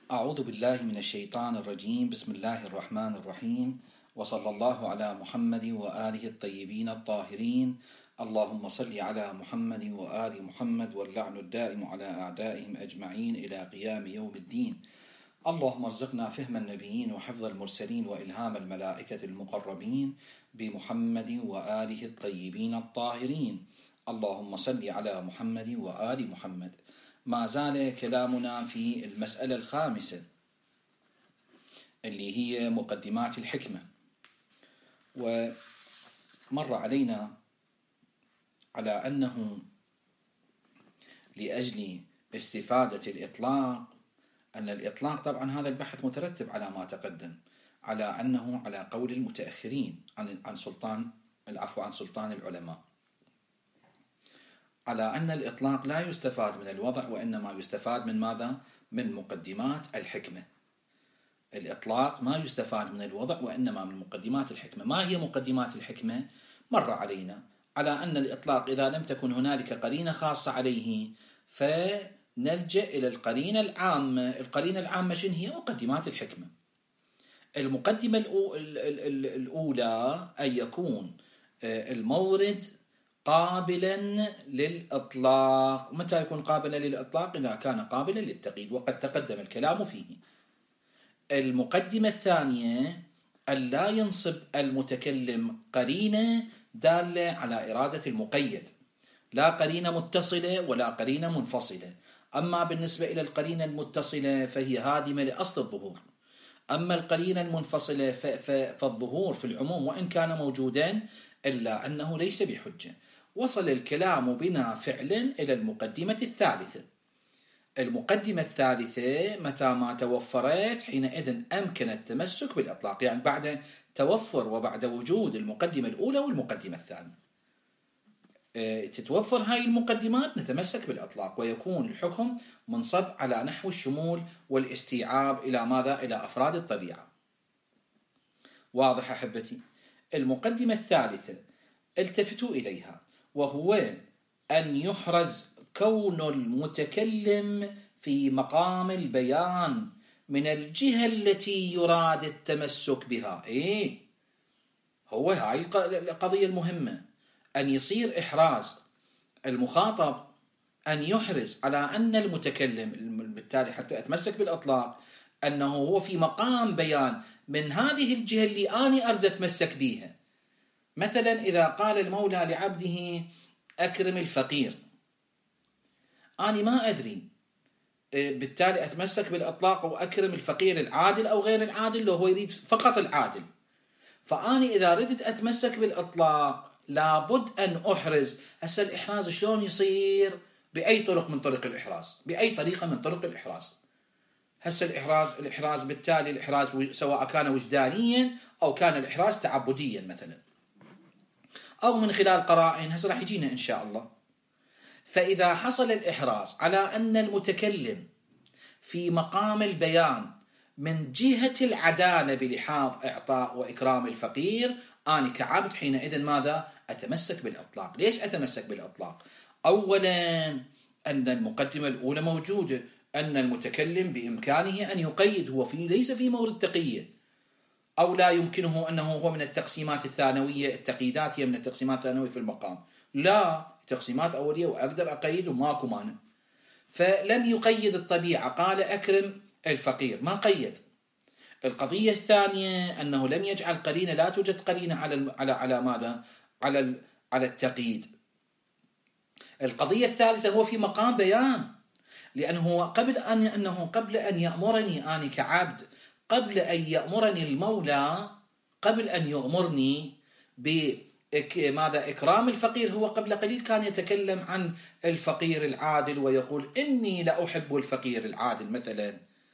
أعوذ بالله من الشيطان الرجيم. بسم الله الرحمن الرحيم، وصلى الله على محمد وآله الطيبين الطاهرين. اللهم صل على محمد وآل محمد، واللعن الدائم على أعدائهم أجمعين إلى قيام يوم الدين. اللهم ارزقنا فهم النبيين وحفظ المرسلين وإلهام الملائكة المقربين بمحمد وآله الطيبين الطاهرين. اللهم صل على محمد وآل محمد. ما زال كلامنا في المسألة الخامسة اللي هي مقدمات الحكمة، ومر علينا على أنه لأجل استفادة الإطلاق، أن الإطلاق طبعا هذا البحث مترتب على ما تقدم، على أنه على قول المتأخرين عن سلطان العلماء، على أن الإطلاق لا يستفاد من الوضع، وإنما يستفاد من ماذا؟ من مقدمات الحكمة. الإطلاق ما يستفاد من الوضع وإنما من مقدمات الحكمة. ما هي مقدمات الحكمة؟ مر علينا على أن الإطلاق إذا لم تكن هنالك قرينة خاصة عليه فنلجأ إلى القرينة العامة. القرينة العامة شنو هي؟ مقدمات الحكمة. المقدمة الأولى أن يكون المورد قابلا للإطلاق. متى يكون قابلا للإطلاق؟ إذا كان قابلا للتقييد، وقد تقدم الكلام فيه. المقدمة الثانية أن لا ينصب المتكلم قرينة دالة على إرادة المقيد، لا قرينة متصلة ولا قرينة منفصلة. أما بالنسبة إلى القرينة المتصلة فهي هادمة لأصل الظهور، أما القرينة المنفصلة فالظهور في العموم وإن كان موجودا إلا أنه ليس بحجة. وصل الكلام بنا فعلا إلى المقدمة الثالثة. المقدمة الثالثة متى ما توفرت حينئذ أمكن التمسك بالإطلاق، يعني بعد توفر وبعد وجود المقدمة الأولى والمقدمة الثانية تتوفر هاي المقدمات نتمسك بالإطلاق، ويكون الحكم منصب على نحو الشمول والاستيعاب إلى ماذا؟ إلى أفراد الطبيعة. واضح أحبتي؟ المقدمة الثالثة التفتوا إليها، وهو أن يحرز كون المتكلم في مقام البيان من الجهة التي يراد التمسك بها. هو هاي القضية المهمة، أن يصير إحراز المخاطب أن يحرز على أن المتكلم، بالتالي حتى أتمسك بالإطلاق، أنه هو في مقام بيان من هذه الجهة اللي أنا أريد أتمسك بها. مثلا إذا قال المولى لعبده أكرم الفقير، أنا ما أدري، بالتالي أتمسك بالإطلاق وأكرم الفقير العادل أو غير العادل، لو هو يريد فقط العادل. فأنا إذا ردت أتمسك بالإطلاق لابد أن أحرز. هسه الإحراز شلون يصير؟ بأي طرق من طرق الإحراز، بأي طريقة من طرق الإحراز. هسه الإحراز بالتالي الإحراز سواء كان وجدانيا أو كان الإحراز تعبديا مثلا، أو من خلال قرائن، هسه راح يجينا إن شاء الله. فإذا حصل الإحراز على أن المتكلم في مقام البيان من جهة العدالة بلحاظ إعطاء وإكرام الفقير، أنا كعبد حينئذ ماذا؟ أتمسك بالإطلاق. ليش أتمسك بالإطلاق؟ أولا أن المقدمة الأولى موجودة، أن المتكلم بإمكانه أن يقيد، هو ليس في مورد تقية، أو لا يمكنه أنه هو من التقسيمات الثانوية. التقييدات هي من التقسيمات الثانوية في المقام، لا، تقسيمات أولية وأقدر أقيد وماكو مانع. فلم يقيد الطبيعة، قال أكرم الفقير، ما قيد. القضية الثانية أنه لم يجعل قرينة، لا توجد قرينة على ماذا؟ على التقييد. القضية الثالثة هو في مقام بيان، لأنه قبل أن يأمرني أنا كعبد، قبل أن يأمرني المولى، قبل أن يأمرني بماذا؟ إكرام الفقير، هو قبل قليل كان يتكلم عن الفقير العادل ويقول إني لأحب الفقير العادل مثلا،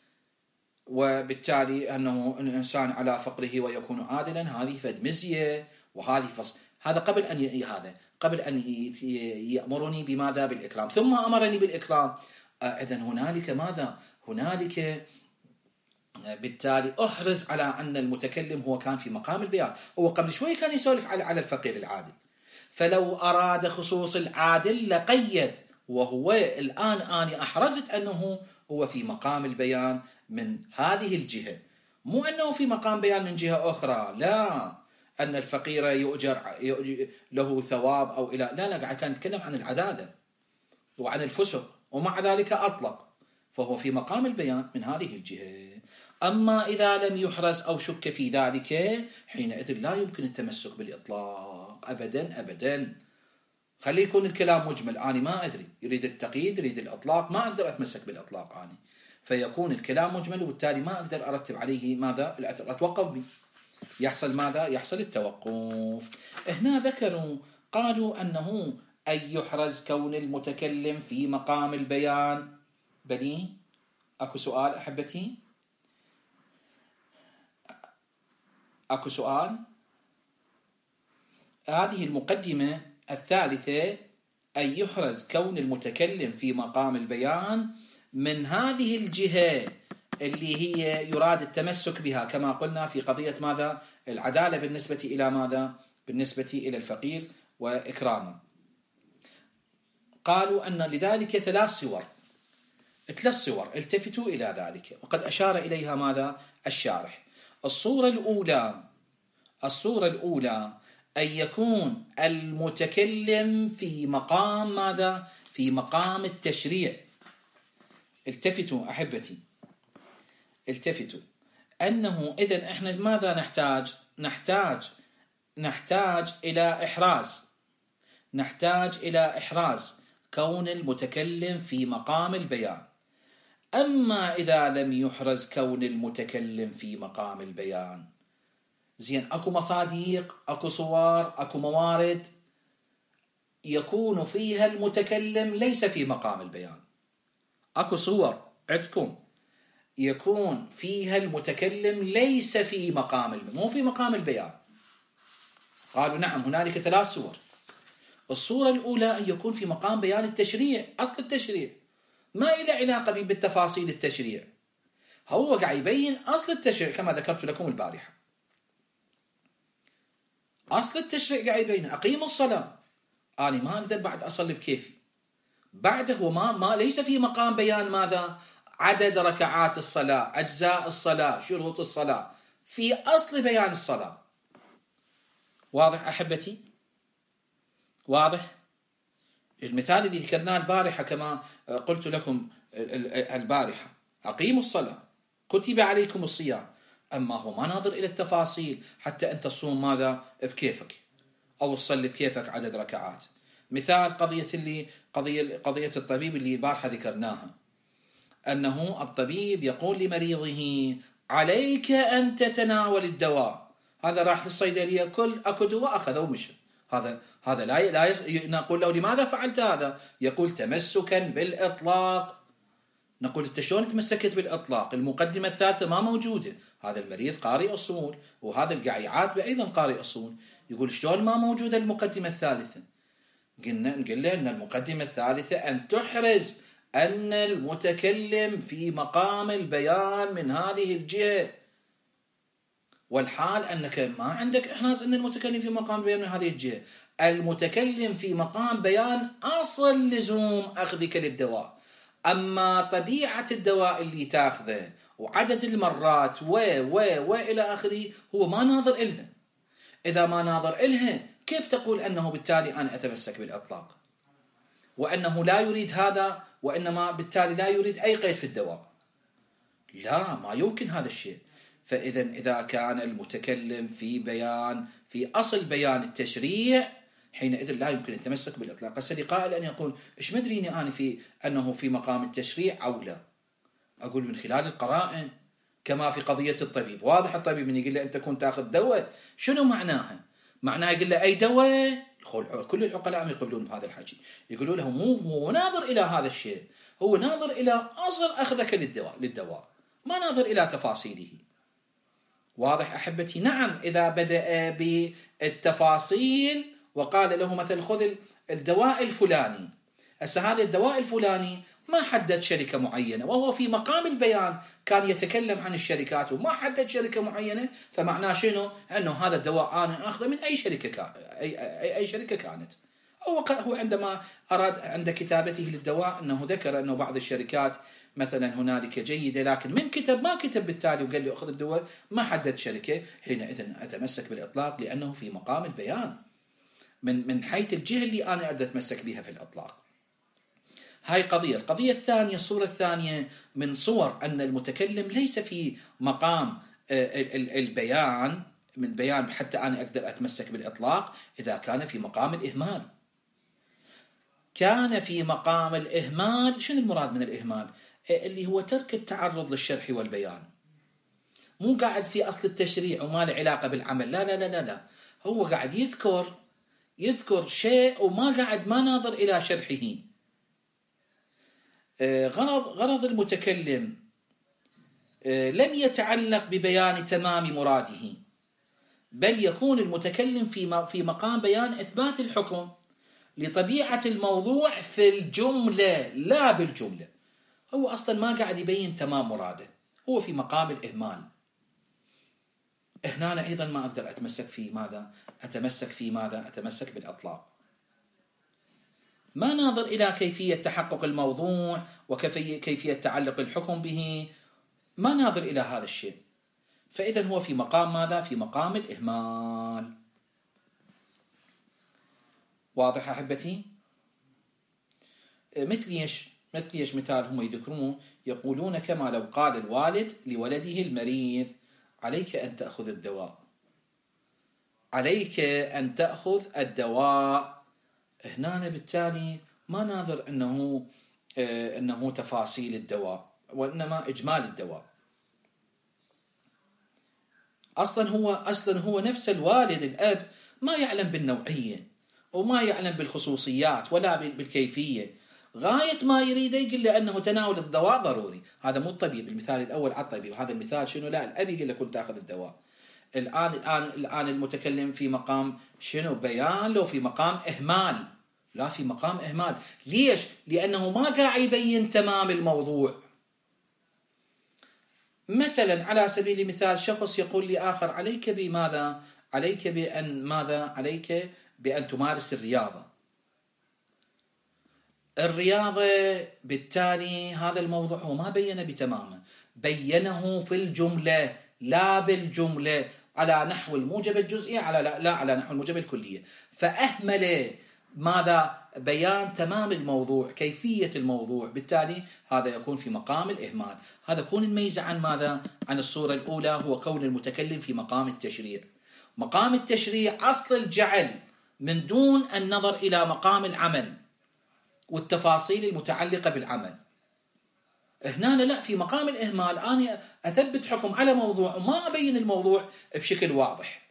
وبالتالي أنه الإنسان على فقره ويكون عادلا، هذه فد مزية وهذه هذا قبل أن يأمرني بماذا؟ بالإكرام، ثم أمرني بالإكرام. إذن هنالك ماذا؟ هنالك بالتالي أحرز على أن المتكلم هو كان في مقام البيان. هو قبل شوي كان يسولف على الفقير العادل، فلو أراد خصوص العادل لقيد، وهو الآن أنا أحرزت أنه هو في مقام البيان من هذه الجهة، مو أنه في مقام بيان من جهة أخرى. لا، أن الفقير يؤجر له ثواب أو إلى لا قاعد كان يتكلم عن العدالة وعن الفسق، ومع ذلك أطلق، فهو في مقام البيان من هذه الجهة. أما إذا لم يحرز أو شك في ذلك حينئذ لا يمكن التمسك بالإطلاق أبدا أبدا. خلي يكون الكلام مجمل، أنا ما أدري يريد التقييد يريد الإطلاق، ما أقدر أتمسك بالإطلاق أنا، فيكون الكلام مجمل وبالتالي ما أقدر أرتب عليه ماذا الأثر، أتوقف به، يحصل ماذا؟ يحصل التوقف. هنا ذكروا قالوا أنه أن يحرز كون المتكلم في مقام البيان. بني أكو سؤال أحبتي؟ أكو سؤال؟ هذه المقدمة الثالثة، أن يحرز كون المتكلم في مقام البيان من هذه الجهة اللي هي يراد التمسك بها كما قلنا في قضية ماذا؟ العدالة بالنسبة إلى ماذا؟ بالنسبة إلى الفقير وإكرامه. قالوا أن لذلك ثلاث صور التفتوا إلى ذلك، وقد أشار إليها ماذا؟ الشارح. الصورة الأولى أن يكون المتكلم في مقام ماذا؟ في مقام التشريع. التفتوا أحبتي، التفتوا أنه إذن إحنا ماذا نحتاج إلى إحراز كون المتكلم في مقام البيان. أما إذا لم يحرز كون المتكلم في مقام البيان، زين أكو مصاديق، أكو صور، أكو موارد يكون فيها المتكلم ليس في مقام البيان. أكو صور عندكم يكون فيها المتكلم ليس في مقام مو في مقام البيان. قالوا نعم، هنالك ثلاث صور. الصورة الأولى أن يكون في مقام بيان التشريع، أصل التشريع، ما إلى علاقة بالتفاصيل التشريع، هو قاعد يبين أصل التشريع كما ذكرت لكم البارحة. أصل التشريع قاعد يبين أقيموا الصلاة، أنا ما أقدر بعد أصلي بكيفي، بعده هو ما ليس في مقام بيان ماذا؟ عدد ركعات الصلاة، أجزاء الصلاة، شروط الصلاة، في أصل بيان الصلاة. واضح أحبتي؟ واضح؟ المثال اللي ذكرناه البارحة كما قلت لكم البارحة، أقيموا الصلاة، كتب عليكم الصيام، أما هو ما ناظر إلى التفاصيل حتى أنت تصوم ماذا؟ بكيفك، أو تصلي بكيفك عدد ركعات. مثال قضية الطبيب اللي البارحة ذكرناها، أنه الطبيب يقول لمريضه عليك أن تتناول الدواء، هذا راح للصيدلية كل أكو دواء أخذه ومشى، هذا لا نقول له لماذا فعلت هذا؟ يقول تمسكا بالإطلاق. نقول أنت شلون تمسكت بالإطلاق؟ المقدمة الثالثة ما موجودة، هذا المريض قارئ أصول وهذا القاعد يعاتبه أيضا قارئ أصول، يقول شلون ما موجودة المقدمة الثالثة؟ نقول له أن المقدمة الثالثة أن تحرز أن المتكلم في مقام البيان من هذه الجهة، والحال أنك ما عندك إحراز أن المتكلم في مقام بيان من هذه الجهة. المتكلم في مقام بيان أصل لزوم أخذك للدواء، أما طبيعة الدواء اللي تاخذه وعدد المرات وإلى آخره هو ما ناظر إلها. إذا ما ناظر إلها كيف تقول أنه بالتالي أنا أتمسك بالإطلاق، وأنه لا يريد هذا، وإنما بالتالي لا يريد أي قيد في الدواء؟ لا، ما يمكن هذا الشيء. إذا كان المتكلم في أصل بيان التشريع حينئذ لا يمكن التمسك بالإطلاق. السلي قائل أن يقول إيش مدريني أنا أنه في مقام التشريع أو لا؟ أقول من خلال القرائن، كما في قضية الطبيب. واضح الطبيب من يقول له أنت كنت تأخذ دواء، شنو معناها؟ معناها يقول له أي دواء؟ كل العقلاء يقبلون بهذا الحكي، يقولون له مو ناظر إلى هذا الشيء، هو ناظر إلى أصل أخذك للدواء، ما ناظر إلى تفاصيله. واضح أحبتي؟ نعم، إذا بدأ بالتفاصيل وقال له مثلا خذ الدواء الفلاني، هذا الدواء الفلاني ما حدد شركة معينة، وهو في مقام البيان كان يتكلم عن الشركات وما حدد شركة معينة، فمعناه شنو؟ أنه هذا الدواء أنا أخذه من أي شركة أي شركة كانت. هو عندما أراد عند كتابته للدواء أنه ذكر أنه بعض الشركات مثلا هنالك جيدة، لكن من كتب ما كتب بالتالي وقال لي أخذ الدواء، ما حدد شركة، حينئذ أتمسك بالإطلاق لأنه في مقام البيان من حيث الجهة اللي أنا أريد أتمسك بها في الإطلاق. هاي قضية. القضية الثانية، الصورة الثانية من صور أن المتكلم ليس في مقام البيان من بيان حتى أنا أقدر أتمسك بالإطلاق، إذا كان في مقام الإهمال. كان في مقام الإهمال، شنو المراد من الإهمال؟ اللي هو ترك التعرض للشرح والبيان، مو قاعد في أصل التشريع وما له علاقة بالعمل، لا لا لا لا لا، هو قاعد يذكر شيء وما قاعد ما ناظر إلى شرحه. غرض المتكلم لم يتعلق ببيان تمام مراده، بل يكون المتكلم في مقام بيان إثبات الحكم لطبيعة الموضوع في الجملة لا بالجملة. هو أصلا ما قاعد يبين تمام مراده، هو في مقام الإهمال. هنا أيضا ما أقدر أتمسك في ماذا؟ أتمسك بالإطلاق. ما ناظر إلى كيفية تحقق الموضوع وكيفية تعلق الحكم به، ما ناظر إلى هذا الشيء. فإذا هو في مقام ماذا؟ في مقام الإهمال. واضح أحبتي؟ مثل يش مثال هم يذكرونه، يقولون كما لو قال الوالد لولده المريض عليك أن تأخذ الدواء، عليك أن تأخذ الدواء. هنا بالتالي ما ناظر أنه تفاصيل الدواء، وإنما إجمال الدواء. أصلا هو نفس الوالد الأب ما يعلم بالنوعية وما يعلم بالخصوصيات ولا بالكيفية، غاية ما يريد يقول له أنه تناول الدواء ضروري. هذا مو الطبيب، المثال الأول على الطبيب، وهذا المثال شنو؟ لا، الأب يقول له كنت تأخذ الدواء. الآن المتكلم في مقام شنو؟ بيان، لو في مقام إهمال؟ لا، في مقام إهمال. ليش؟ لأنه ما قاعد يبين تمام الموضوع. مثلا على سبيل المثال شخص يقول لآخر عليك بماذا؟ عليك بأن تمارس الرياضة. بالتالي هذا الموضوع هو ما بينه بتمامه، بينه في الجملة لا بالجملة، على نحو الموجب الجزئي لا على نحو الموجب الكلية. فأهمل ماذا؟ بيان تمام الموضوع، كيفية الموضوع. بالتالي هذا يكون في مقام الإهمال. هذا يكون الميزة عن ماذا؟ عن الصورة الأولى، هو كون المتكلم في مقام التشريع. مقام التشريع أصل الجعل من دون النظر إلى مقام العمل والتفاصيل المتعلقة بالعمل. هنا لا، في مقام الإهمال أنا أثبت حكم على موضوع وما أبين الموضوع بشكل واضح.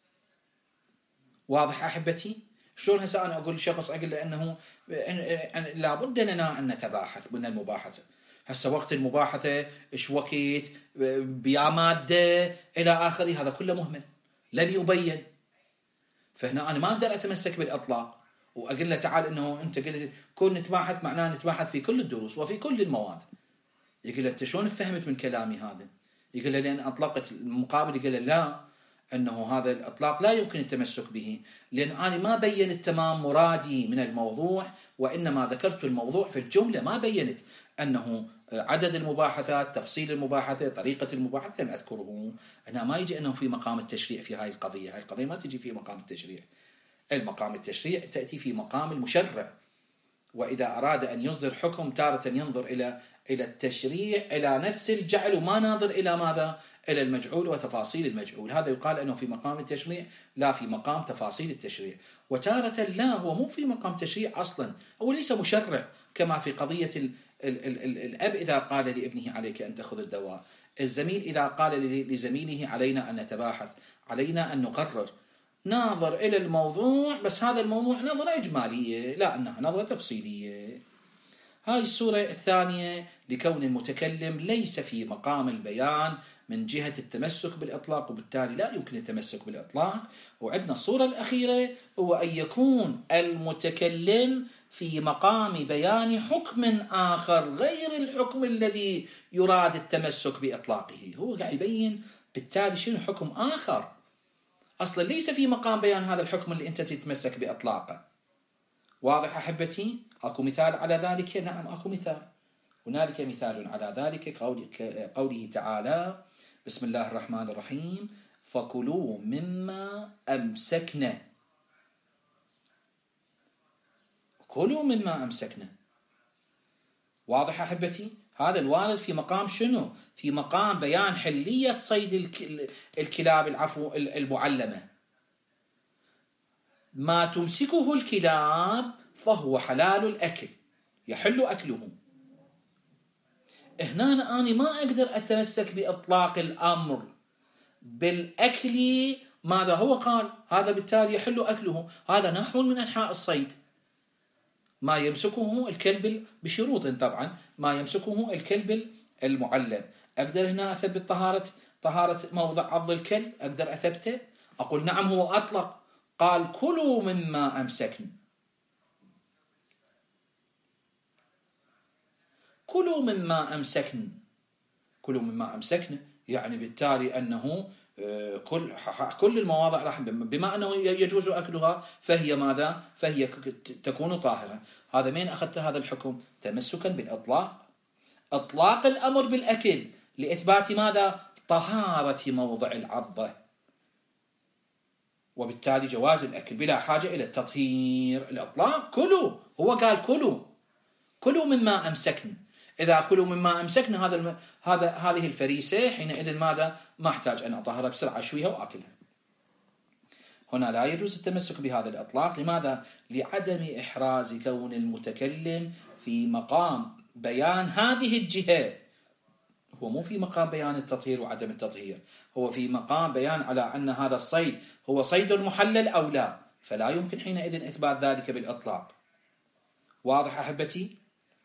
واضح أحبتي؟ شلون هسه أنا أقول لشخص أقول له أنه لابد لنا أن نتباحث من المباحثة. هسه وقت المباحثة إيش وقت بيا مادة إلى آخره، هذا كله مهمل لم يبين. فهنا أنا ما أقدر أتمسك بالإطلاق وأقول له تعال أنه أنت قلت كون نتباحث معناه نتباحث في كل الدروس وفي كل المواد. يقول له أنت شلون فهمت من كلامي هذا؟ يقول له لأن أطلقت. المقابل يقول له لا، أنه هذا الإطلاق لا يمكن التمسك به، لأن أنا ما بينت تمام مرادي من الموضوع، وإنما ذكرت الموضوع في الجملة، ما بينت أنه عدد المباحثات، تفصيل المباحثة، طريقة المباحثة لم أذكره. أنا ما يجي أنه في مقام التشريع في هاي القضية. هاي القضية ما تجي في مقام التشريع. المقام التشريع تأتي في مقام المشرع، وإذا أراد أن يصدر حكم تارة ينظر إلى التشريع، إلى نفس الجعل، وما ناظر إلى ماذا؟ إلى المجعول وتفاصيل المجعول. هذا يقال أنه في مقام التشريع لا في مقام تفاصيل التشريع. وتارة لا، هو مو في مقام تشريع أصلا، هو ليس مشرع. كما في قضية الأب إذا قال لابنه عليك أن تأخذ الدواء، الزميل إذا قال لزميله علينا أن نتباحث، علينا أن نقرر، ناظر إلى الموضوع، بس هذا الموضوع نظرة إجمالية لا أنها نظرة تفصيلية. هاي الصورة الثانية لكون المتكلم ليس في مقام البيان من جهة التمسك بالإطلاق، وبالتالي لا يمكن التمسك بالإطلاق. وعندنا الصورة الأخيرة هو أن يكون المتكلم في مقام بيان حكم آخر غير الحكم الذي يراد التمسك بإطلاقه. هو قاعد يبين بالتالي شنو حكم آخر أصلا ليس في مقام بيان هذا الحكم اللي أنت تتمسك بإطلاقه. واضح أحبتي؟ أكو مثال على ذلك؟ نعم أكو مثال. هنالك مثال على ذلك قوله تعالى: بسم الله الرحمن الرحيم: فكلوا مما أمسكنا. كلوا مما أمسكنا. واضح أحبتي؟ هذا الوارد في مقام شنو؟ في مقام بيان حلية صيد الكلاب المعلمة. ما تمسكه الكلاب فهو حلال الأكل، يحل أكله. هنا أنا ما أقدر أتمسك بإطلاق الأمر بالأكل. ماذا هو قال؟ هذا بالتالي يحل أكله. هذا نحو من أنحاء الصيد. ما يمسكه الكلب بشروط طبعا، ما يمسكه الكلب المعلم. أقدر هنا أثبت طهارة موضع عض الكلب؟ أقدر أثبته؟ أقول نعم، هو أطلق، قال كلوا مما أمسكن. كلوا مما أمسكن. كلوا مما أمسكن يعني بالتالي أنه كل المواضع راح، بما أنه يجوز أكلها فهي ماذا؟ فهي تكون طاهرة. هذا من أخذت هذا الحكم؟ تمسكا بالإطلاق، إطلاق الأمر بالأكل لإثبات ماذا؟ طهارة موضع العضة، وبالتالي جواز الأكل بلا حاجة إلى التطهير. الإطلاق كلوا، هو قال كلوا مما أمسكن. إذا كلوا مما أمسكن هذه الفريسة، حينئذ ماذا؟ ما أحتاج أن أطهرها بسرعة، أشويها وأكلها. هنا لا يجوز التمسك بهذا الإطلاق. لماذا؟ لعدم إحراز كون المتكلم في مقام بيان هذه الجهة. هو مو في مقام بيان التطهير وعدم التطهير، هو في مقام بيان على أن هذا الصيد هو صيد محلل أو لا، فلا يمكن حينئذ إثبات ذلك بالإطلاق. واضح أحبتي؟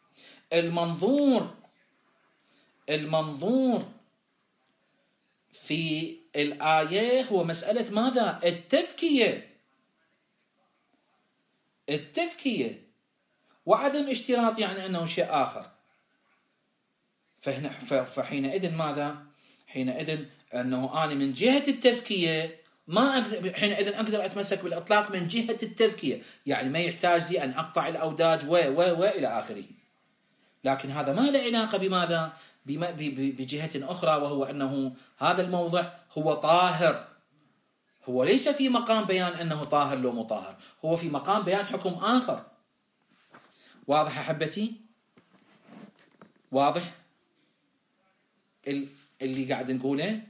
المنظور في الآية هو مسألة ماذا؟ التذكية وعدم اشتراط يعني أنه شيء آخر. فحينئذ ماذا؟ حينئذ أنه أنا من جهة التذكية ما أقدر، حينئذ أقدر أتمسك بالإطلاق من جهة التذكية، يعني ما يحتاج لي أن أقطع الأوداج وإلى آخره. لكن هذا ما له علاقة بماذا؟ بجهة أخرى، وهو أنه هذا الموضع هو طاهر. هو ليس في مقام بيان أنه طاهر لو مطهر، هو في مقام بيان حكم آخر. واضح أحبتي؟ واضح اللي قاعد نقوله؟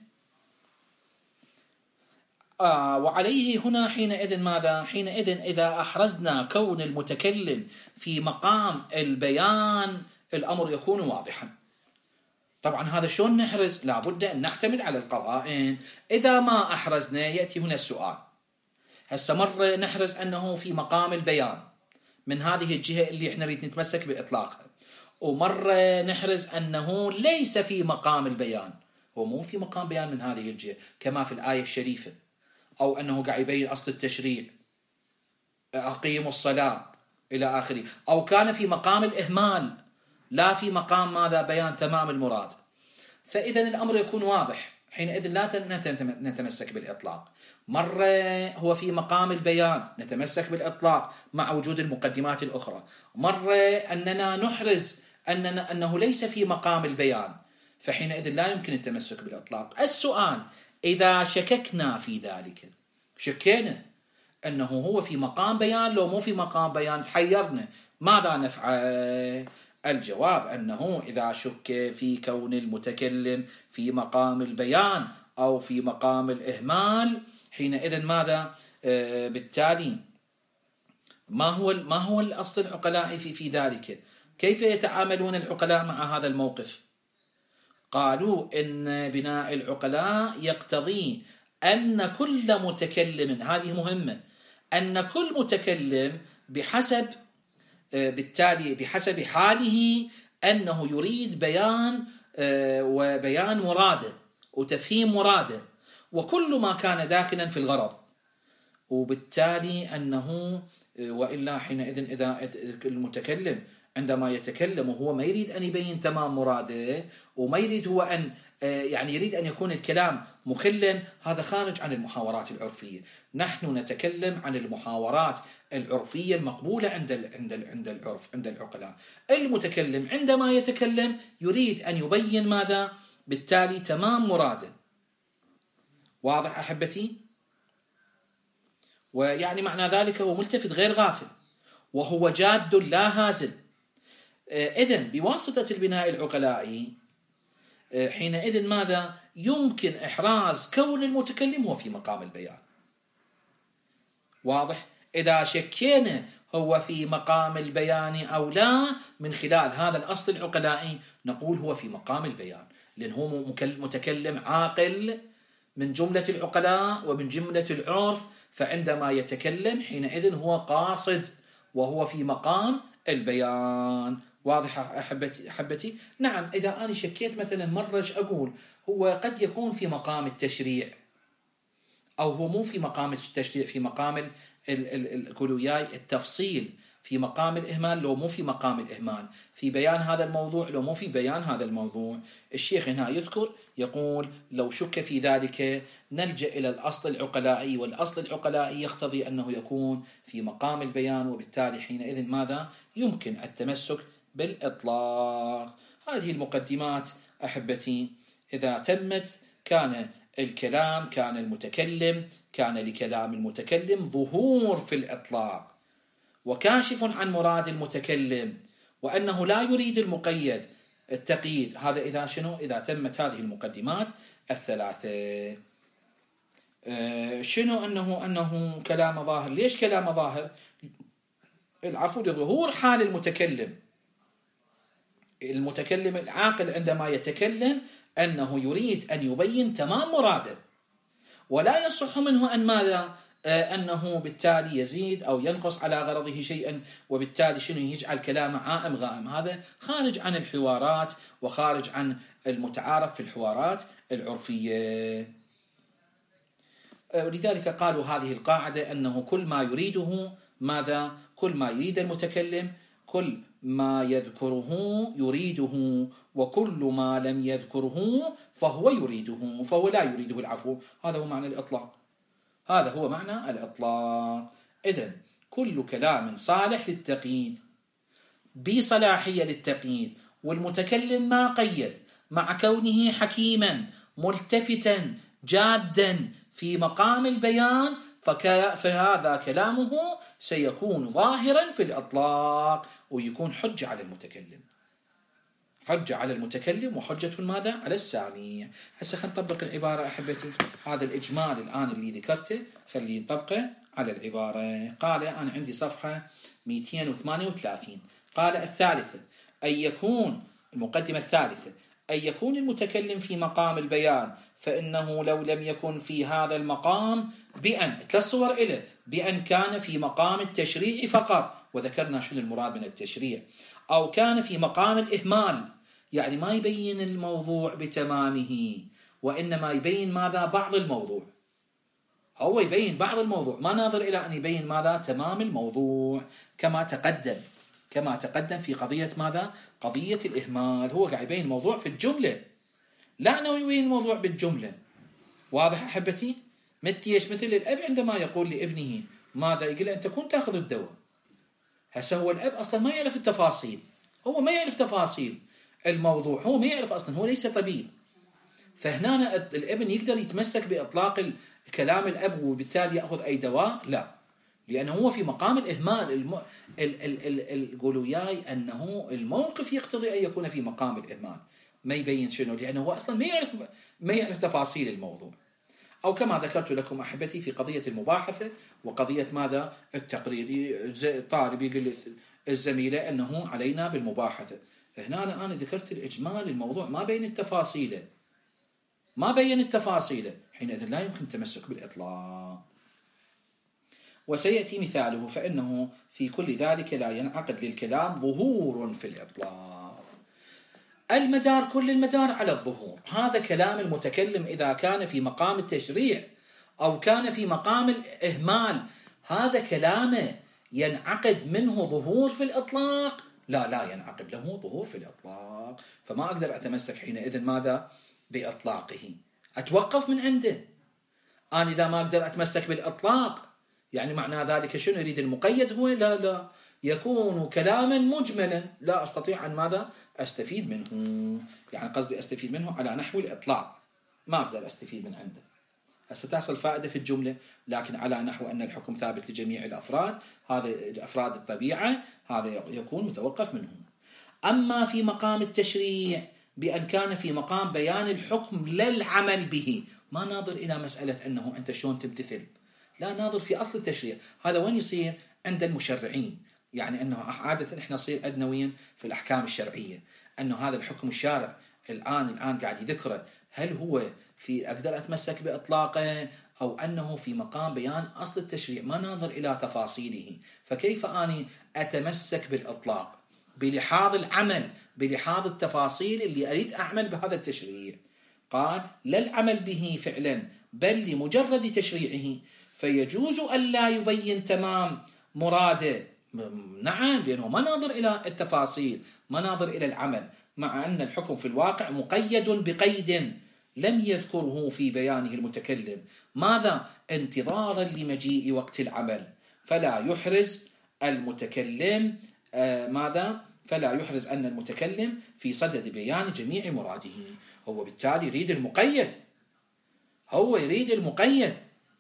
وعليه هنا حينئذ ماذا؟ حينئذ إذا أحرزنا كون المتكلم في مقام البيان الأمر يكون واضحا. طبعا هذا شلون نحرز؟ لابد أن نعتمد على القرائن. إذا ما أحرزنا يأتي هنا السؤال. هسه مرة نحرز أنه في مقام البيان من هذه الجهة اللي احنا نريد نتمسك بإطلاقها، ومرة نحرز أنه ليس في مقام البيان، هو مو في مقام بيان من هذه الجهة كما في الآية الشريفة، أو أنه قاعد يبين أصل التشريع، أقيموا الصلاة إلى آخره، أو كان في مقام الإهمال لا في مقام ماذا؟ بيان تمام المراد. فإذا الأمر يكون واضح، حينئذ لا نتمسك بالإطلاق. مرة هو في مقام البيان نتمسك بالإطلاق مع وجود المقدمات الأخرى، مرة أننا نحرز أنه ليس في مقام البيان، فحينئذ لا يمكن التمسك بالإطلاق. السؤال: إذا شككنا في ذلك، شكينا أنه هو في مقام بيان لو مو في مقام بيان، تحيرنا، ماذا نفعل؟ الجواب أنه إذا شك في كون المتكلم في مقام البيان أو في مقام الإهمال، حينئذ ماذا؟ بالتالي ما هو الأصل العقلاء في ذلك؟ كيف يتعاملون العقلاء مع هذا الموقف؟ قالوا إن بناء العقلاء يقتضي أن كل متكلم، هذه مهمة، أن كل متكلم بالتالي بحسب حاله أنه يريد بيان وبيان مراده وتفهيم مراده، وكل ما كان داخلا في الغرض، وبالتالي أنه وإلا حينئذ إذا المتكلم عندما يتكلم وهو ما يريد أن يبين تمام مراده، وما يريد هو يعني يريد أن يكون الكلام مخلا، هذا خارج عن المحاورات العرفية. نحن نتكلم عن المحاورات العرفية المقبولة عند العرف، عند العقلاء. المتكلم عندما يتكلم يريد أن يبين ماذا؟ بالتالي تمام مراده. واضح أحبتي؟ ويعني معنى ذلك هو ملتفت غير غافل، وهو جاد لا هازل. إذن بواسطة البناء العقلائي حينئذ ماذا؟ يمكن إحراز كون المتكلم هو في مقام البيان. واضح؟ إذا شكينا هو في مقام البيان أو لا، من خلال هذا الأصل العقلائي نقول هو في مقام البيان، لأنه هو متكلم عاقل من جملة العقلاء ومن جملة العرف، فعندما يتكلم حينئذ هو قاصد وهو في مقام البيان. واضح أحبتي؟ نعم، إذا أنا شكيت مثلا مرة أقول هو قد يكون في مقام التشريع، أو هو مو في مقام التشريع، في مقام التفصيل، في مقام الإهمال لو مو في مقام الإهمال، في بيان هذا الموضوع لو مو في بيان هذا الموضوع. الشيخ هنا يذكر يقول لو شك في ذلك نلجأ إلى الأصل العقلائي، والأصل العقلائي يقتضي أنه يكون في مقام البيان، وبالتالي حينئذ ماذا؟ يمكن التمسك بالإطلاق. هذه المقدمات أحبتي إذا تمت كان الكلام، كان المتكلم، كان لكلام المتكلم ظهور في الإطلاق وكاشف عن مراد المتكلم، وأنه لا يريد المقيد التقييد. هذا إذا شنو؟ إذا تمت هذه المقدمات الثلاثة. شنو أنه كلام ظاهر؟ ليش كلام ظاهر؟ العفو، لظهور حال المتكلم العاقل عندما يتكلم أنه يريد أن يبين تمام مراده، ولا يصح منه أن ماذا؟ أنه بالتالي يزيد أو ينقص على غرضه شيئا، وبالتالي شنو؟ يجعل كلامه عائم غائم. هذا خارج عن الحوارات وخارج عن المتعارف في الحوارات العرفية. ولذلك قالوا هذه القاعدة أنه كل ما يريده ماذا؟ كل ما يريد المتكلم، كل ما يذكره يريده، وكل ما لم يذكره فهو يريده، فهو لا يريده. العفو، هذا هو معنى الإطلاق. هذا هو معنى الإطلاق. إذن كل كلام صالح للتقييد بصلاحية للتقييد، والمتكلم ما قيد، مع كونه حكيما ملتفتا جادا في مقام البيان، فهذا كلامه سيكون ظاهرا في الإطلاق، ويكون حجة على المتكلم، حجة على المتكلم وحجة ماذا؟ على السامع. هسه خلينا نطبق العبارة أحبتي. هذا الإجمال الآن اللي ذكرته خليه نطبقه على العبارة. قال أنا عندي صفحة 238. قال الثالثة أن يكون، المقدمة الثالثة، أن يكون المتكلم في مقام البيان، فإنه لو لم يكن في هذا المقام بأن، ثلاث صور إله، بأن كان في مقام التشريع فقط، وذكرنا شنو المراد من التشريع، أو كان في مقام الإهمال، يعني ما يبين الموضوع بتمامه، وإنما يبين ماذا؟ بعض الموضوع. هو يبين بعض الموضوع، ما ناظر إلى أن يبين ماذا؟ تمام الموضوع، كما تقدم في قضية ماذا؟ قضية الإهمال. هو قاعد يبين الموضوع في الجملة، لا أنه يبين الموضوع بالجملة. واضح أحبتي؟ مثل الأب عندما يقول لابنه ماذا؟ يقول أنت كنت تأخذ الدواء. هسه هو الأب أصلا ما يعرف التفاصيل، هو ما يعرف تفاصيل الموضوع، هو ما يعرف أصلا، هو ليس طبيب. فهنا الابن يقدر يتمسك بإطلاق كلام الأب وبالتالي يأخذ أي دواء؟ لا، لأنه هو في مقام الإهمال. قولوا ياي أنه الموقف يقتضي أن يكون في مقام الإهمال، ما يبين شنو، لأنه هو أصلا ما يعرف تفاصيل الموضوع. أو كما ذكرت لكم أحبتي في قضية المباحثة وقضية ماذا؟ التقرير. الطالب يقول الزميلة أنه علينا بالمباحثة، هنا أنا ذكرت الإجمال الموضوع، ما بين التفاصيل، حينئذ لا يمكن التمسك بالإطلاق. وسيأتي مثاله، فإنه في كل ذلك لا ينعقد للكلام ظهور في الإطلاق. كل المدار على الظهور. هذا كلام المتكلم إذا كان في مقام التشريع أو كان في مقام الإهمال، هذا كلامه ينعقد منه ظهور في الإطلاق؟ لا ينعقد له ظهور في الإطلاق. فما أقدر أتمسك حينئذ ماذا؟ بإطلاقه، أتوقف من عنده. أنا إذا ما أقدر أتمسك بالإطلاق يعني معنى ذلك شنو؟ يريد المقيد هو؟ لا، يكون كلاما مجملا لا أستطيع أن ماذا؟ أستفيد منه، يعني قصدي أستفيد منه على نحو الإطلاق، ما أقدر أستفيد من عنده. هسه تحصل فائدة في الجملة، لكن على نحو أن الحكم ثابت لجميع الأفراد، هذا أفراد الطبيعة، هذا يكون متوقف منهم. أما في مقام التشريع بأن كان في مقام بيان الحكم لا العمل به، ما ناظر إلى مسألة أنه أنت شلون تمتثل، لا، ناظر في أصل التشريع. هذا وين يصير؟ عند المشرعين، يعني أنه عادة إحنا نصير أدنويا في الأحكام الشرعية، أنه هذا الحكم الشارع الآن قاعد يذكره، هل هو في أقدر أتمسك بإطلاقه أو أنه في مقام بيان أصل التشريع، ما ناظر إلى تفاصيله. فكيف أني أتمسك بالإطلاق بلحاظ العمل، بلحاظ التفاصيل اللي أريد أعمل بهذا التشريع؟ قال لا العمل به فعلا بل لمجرد تشريعه، فيجوز أن لا يبين تمام مراده. نعم، لأنه ما ناظر إلى التفاصيل، ما ناظر إلى العمل، مع أن الحكم في الواقع مقيد بقيد لم يذكره في بيانه المتكلم. ماذا؟ انتظارا لمجيء وقت العمل، فلا يحرز المتكلم ماذا؟ فلا يحرز أن المتكلم في صدد بيان جميع مراده. هو بالتالي يريد المقيد، هو يريد المقيد.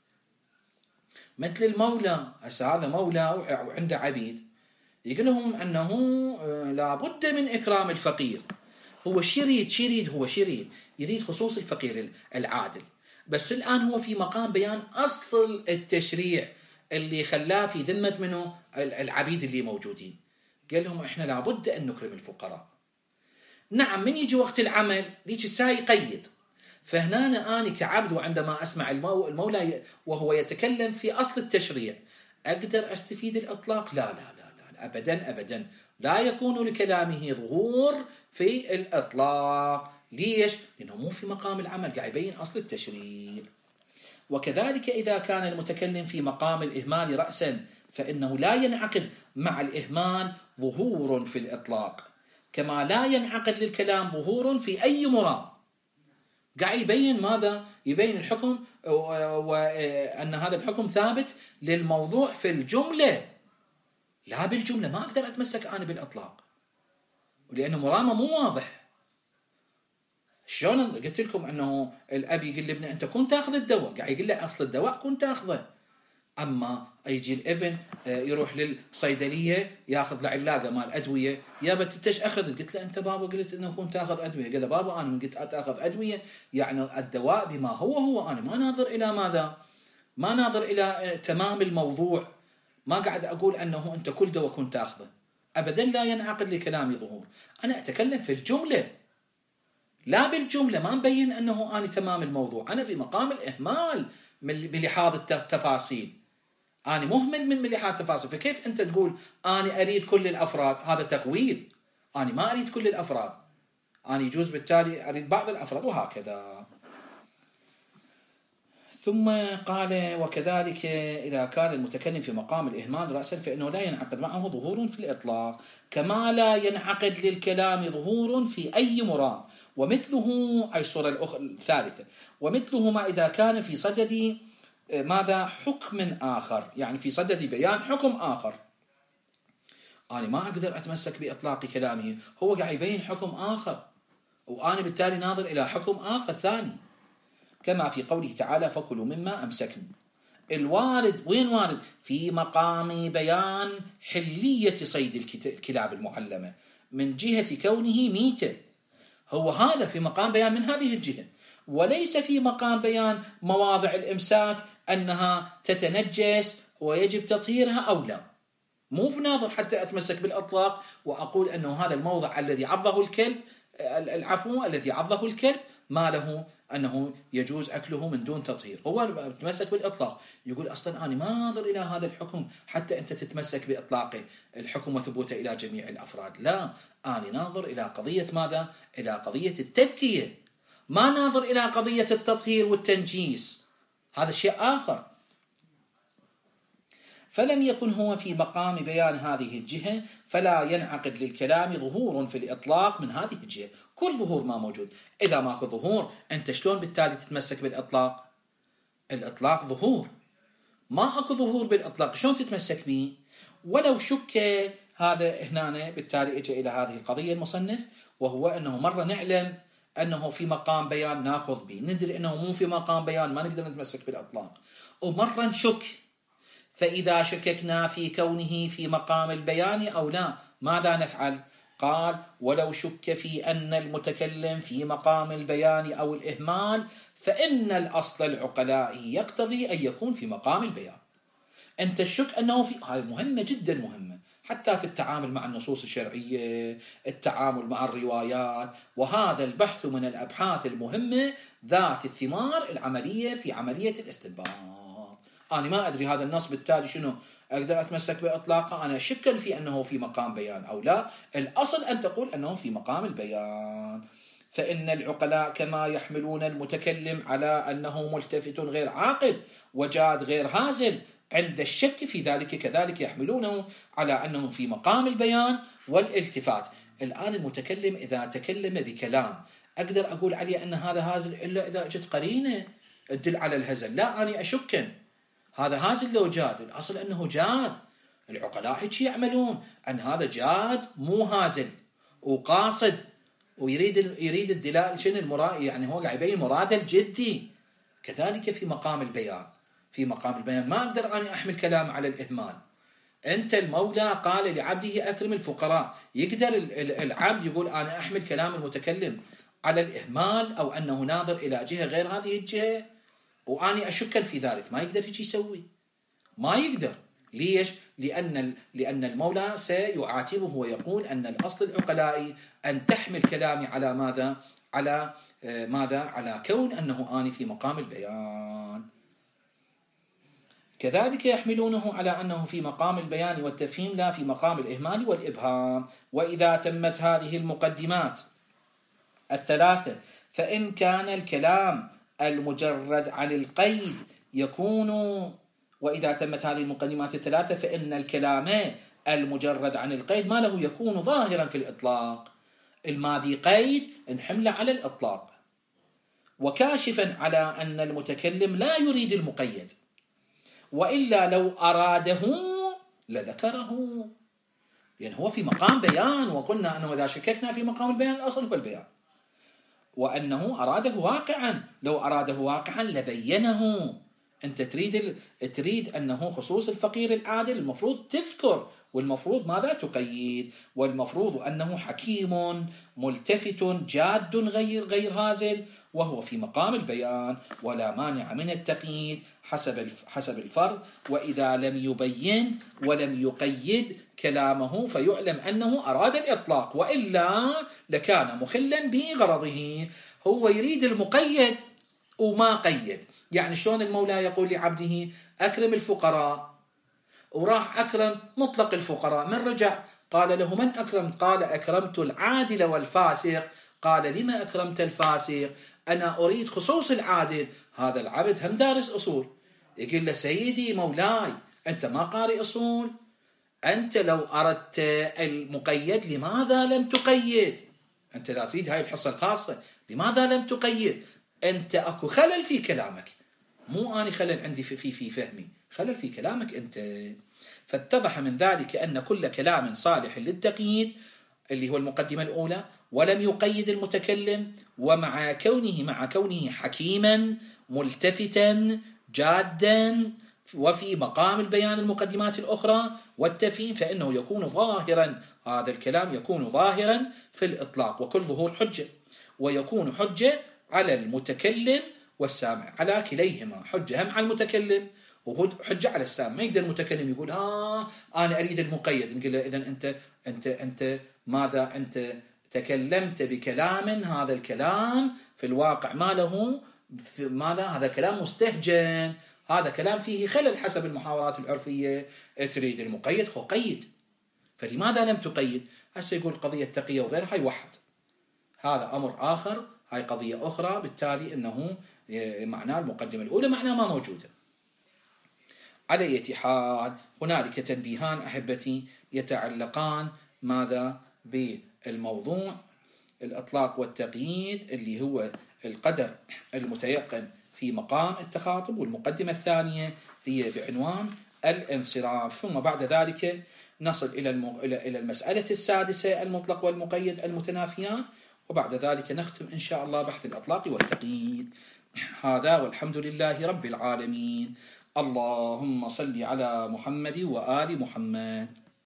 مثل المولى، هذا مولى وعنده عبيد، يقول لهم أنه لابد من إكرام الفقير. هو شريد هو يريد خصوص الفقير العادل، بس الآن هو في مقام بيان أصل التشريع اللي خلاه في ذمة منه العبيد اللي موجودين. قال لهم إحنا لابد أن نكرم الفقراء. نعم، من يجي وقت العمل ذيك الساعة يقيد. فهنا أنا كعبد وعندما أسمع المولى وهو يتكلم في أصل التشريع أقدر أستفيد الإطلاق؟ لا أبدا، لا يكون لكلامه ظهور في الإطلاق. ليش؟ لأنه مو في مقام العمل، قاعد يبين أصل التشريع. وكذلك إذا كان المتكلم في مقام الإهمال رأسا، فإنه لا ينعقد مع الإهمال ظهور في الإطلاق، كما لا ينعقد للكلام ظهور في أي مراد. قاعد يبين ماذا؟ يبين الحكم وأن هذا الحكم ثابت للموضوع في الجملة لا بالجملة. ما أقدر أتمسك أنا بالإطلاق لأنه مرامة مو واضح. شلون قلت لكم أنه الأب يقول لابنه أنت كنت تأخذ الدواء، قاعد يقول له أصل الدواء كنت تأخذه. أما يجي الابن يروح للصيدلية ياخذ له علاقة مال أدوية، يا بتتش أخذ، قلت له أنت بابا قلت أنه كنت تأخذ أدوية. قال له بابا أنا من قلت أخذ أدوية يعني الدواء بما هو أنا ما ناظر إلى ماذا؟ ما ناظر إلى تمام الموضوع، ما قاعد أقول أنه أنت كل دواء كنت تأخذه، أبدا لا ينعقد لكلامي ظهور. أنا أتكلم في الجملة لا بالجملة، ما مبين أنه أنا تمام الموضوع، أنا في مقام الإهمال بلحاظ التفاصيل، أنا مهمل من لحاظ التفاصيل. فكيف أنت تقول أنا أريد كل الأفراد؟ هذا تقويل. أنا ما أريد كل الأفراد، أنا يجوز بالتالي أريد بعض الأفراد وهكذا. ثم قال وكذلك إذا كان المتكلم في مقام الإهمال رأسا فإنه لا ينعقد معه ظهور في الإطلاق، كما لا ينعقد للكلام ظهور في أي مراد. ومثله أي الصورة الثالثة، ومثله ما إذا كان في صدد ماذا؟ حكم آخر، يعني في صدد بيان حكم آخر. أنا ما أقدر أتمسك بإطلاق كلامه، هو قاعد يبين حكم آخر وأنا بالتالي ناظر إلى حكم آخر ثاني، كما في قوله تعالى فكلوا مما أمسكن. الوارد وين وارد؟ في مقام بيان حلية صيد الكلاب المعلمة من جهة كونه ميتة، هو هذا في مقام بيان من هذه الجهة، وليس في مقام بيان مواضع الإمساك أنها تتنجس ويجب تطهيرها أو لا. مو في ناظر حتى أتمسك بالأطلاق وأقول أنه هذا الموضع الذي عضه الكلب الذي عضه الكلب ما له أنه يجوز أكله من دون تطهير. هو يتمسك بالإطلاق، يقول أصلا أنا ما ناظر إلى هذا الحكم حتى أنت تتمسك بإطلاق الحكم وثبوته إلى جميع الأفراد. لا، أنا ناظر إلى قضية ماذا؟ إلى قضية التذكية، ما ناظر إلى قضية التطهير والتنجيس، هذا شيء آخر. فلم يكن هو في مقام بيان هذه الجهة، فلا ينعقد للكلام ظهور في الإطلاق من هذه الجهة. كل ظهور ما موجود. إذا ماكو ظهور أنت شلون بالتالي تتمسك بالإطلاق؟ الإطلاق ظهور، ما أكو ظهور بالإطلاق شلون تتمسك به؟ ولو شك هذا هنا بالتالي اجى إلى هذه القضية المصنف، وهو أنه مرة نعلم أنه في مقام بيان ناخذ به، ندري أنه مو في مقام بيان ما نقدر نتمسك بالإطلاق، ومرة نشك. فإذا شككنا في كونه في مقام البيان أو لا ماذا نفعل؟ قال ولو شك في أن المتكلم في مقام البيان أو الإهمال فإن الأصل العقلائي يقتضي أن يكون في مقام البيان. أنت الشك أنه في، هذه مهمة جدا مهمة حتى في التعامل مع النصوص الشرعية، التعامل مع الروايات، وهذا البحث من الأبحاث المهمة ذات الثمار العملية في عملية الاستنباط. أنا ما أدري هذا النص بالتالي شنو أقدر أتمسك بإطلاقه، أنا أشك في أنه في مقام بيان أو لا، الأصل أن تقول أنه في مقام البيان. فإن العقلاء كما يحملون المتكلم على أنه ملتفت غير عاقل وجاد غير هازل عند الشك في ذلك، كذلك يحملونه على أنه في مقام البيان والالتفات. الآن المتكلم إذا تكلم بكلام أقدر أقول عليه أن هذا هازل إلا إذا أجت قرينة تدل على الهزل، لا أنا أشك هذا هازل لو جاد، الأصل أنه جاد. العقلاء هيك يعملون أن هذا جاد مو هازل وقاصد ويريد الدلالة شنو المراد، يعني هو قاعد يبين مراد الجدي. كذلك في مقام البيان، في مقام البيان ما أقدر أنا أحمل كلام على الإهمال. أنت المولى قال لعبده أكرم الفقراء، يقدر العبد يقول أنا أحمل كلام المتكلم على الإهمال أو أنه ناظر إلى جهة غير هذه الجهة وأني أشك في ذلك؟ ما يقدر هيك يسوي، ما يقدر. ليش؟ لأن المولى سيعاتبه ويقول أن الأصل العقلائي أن تحمل كلامي على ماذا؟ على ماذا؟ على كون أنه آني في مقام البيان. كذلك يحملونه على أنه في مقام البيان والتفهيم لا في مقام الإهمال والإبهام. وإذا تمت هذه المقدمات الثلاثة فإن كان الكلام المجرد عن القيد يكون، وإذا تمت هذه المقدمات الثلاثة فإن الكلام المجرد عن القيد ما له يكون ظاهرا في الإطلاق، الماضي قيد نحمله على الإطلاق، وكاشفا على أن المتكلم لا يريد المقيد، وإلا لو أراده لذكره، لأن هو في مقام بيان، وقلنا أنه إذا شككنا في مقام البيان الأصل هو البيان، وأنه أراده واقعا، لو أراده واقعا لبينه. أنت تريد أنه خصوص الفقير العادل المفروض تذكر، والمفروض ماذا تقيد، والمفروض أنه حكيم ملتفت جاد غير هازل، وهو في مقام البيان ولا مانع من التقييد حسب الفرض. وإذا لم يبين ولم يقيد كلامه فيعلم أنه أراد الإطلاق، وإلا لكان مخلا بغرضه. هو يريد المقيد وما قيد. يعني شلون المولى يقول لعبده أكرم الفقراء، وراح أكرم مطلق الفقراء، من رجع قال له من أكرمت؟ قال أكرمت العادل والفاسق. قال لما أكرمت الفاسق؟ أنا أريد خصوص العادل. هذا العبد هم دارس أصول، يقول له سيدي مولاي أنت ما قارئ أصول، أنت لو أردت المقيد لماذا لم تقيد؟ أنت لا تريد هاي الحصة الخاصة، لماذا لم تقيد؟ أنت أكو خلل في كلامك، مو أنا خلل عندي في فهمي، خلل في كلامك أنت. فاتضح من ذلك أن كل كلام صالح للتقييد اللي هو المقدمة الأولى ولم يقيد المتكلم، ومع كونه حكيما ملتفتا جادا وفي مقام البيان المقدمات الأخرى والتفهيم، فإنه يكون ظاهرا، هذا الكلام يكون ظاهرا في الإطلاق، وكل ظهور حجة، ويكون حجة على المتكلم والسامع، على كليهما حجة، هم على المتكلم وحجة على السامع. ما يقدر المتكلم يقول أنا أريد المقيد، نقول له إذن أنت ماذا؟ أنت تكلمت بكلام، هذا الكلام في الواقع ما له ماذا؟ هذا كلام مستهجن، هذا كلام فيه خلل حسب المحاورات العرفية، تريد المقيد هو قيد، فلماذا لم تقيد؟ هسه يقول قضية تقية وغيرها، هاي واحد، هذا أمر آخر، هاي قضية أخرى، بالتالي أنه معناه المقدمة الأولى معناه ما موجودة. على أي حال هنالك تنبيهان أحبتي يتعلقان ماذا؟ بالموضوع الإطلاق والتقييد اللي هو القدر المتيقن في مقام التخاطب، والمقدمة الثانية هي بعنوان الانصراف. ثم بعد ذلك نصل إلى المسألة السادسة، المطلق والمقيد المتنافيان، وبعد ذلك نختم إن شاء الله بحث الإطلاق والتقييد. هذا والحمد لله رب العالمين. اللهم صل على محمد وآل محمد.